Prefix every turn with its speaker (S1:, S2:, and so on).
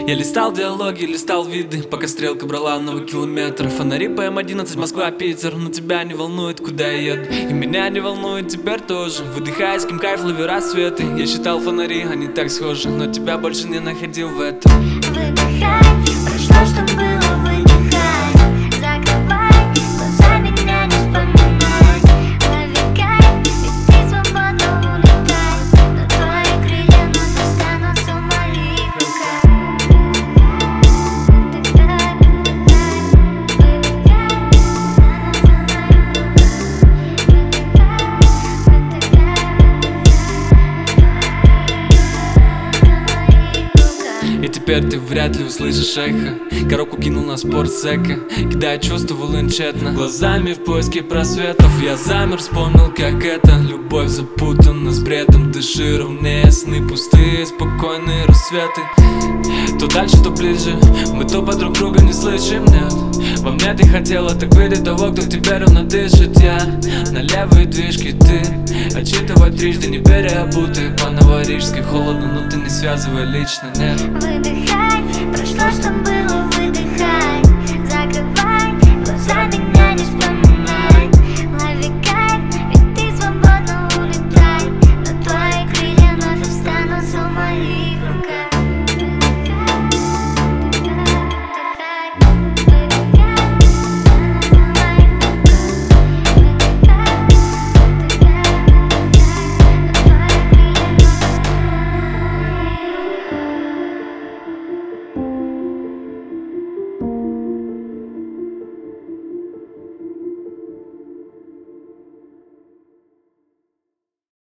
S1: Я листал диалоги, листал виды, пока стрелка брала новый километр. Фонари по М11, Москва, Питер. Но тебя не волнует, куда я еду, и меня не волнует теперь тоже. Выдыхая, с кем кайф, лови рассветы. Я считал фонари, они так схожи, но тебя больше не находил в этом.
S2: Выдыхай, прошло, что было, выдыхай. Закрывай глаза, меня не вспоминай. Лови кайф, ведь ты свободно улетай. Но твои крылья вновь останутся в моих руках. Выдыхай,
S1: И теперь ты вряд ли услышишь эхо. Коробку кинул на спортсека, кидая чувства в лун тщетно. Глазами в поиске просветов я замер, вспомнил, как это. Любовь запутана с бредом, дыши ровнее, сны пустые, спокойные рассветы. То дальше, то ближе, мы то по друг друга не слышим, нет. Во мне ты хотела так видеть того, кто тебе ровно дышит. Я на левые движки, ты отчитывать трижды, не переобутый. По новорижской холодно, но ты не связывай лично, нет.
S2: выдыхай, прошло, что было.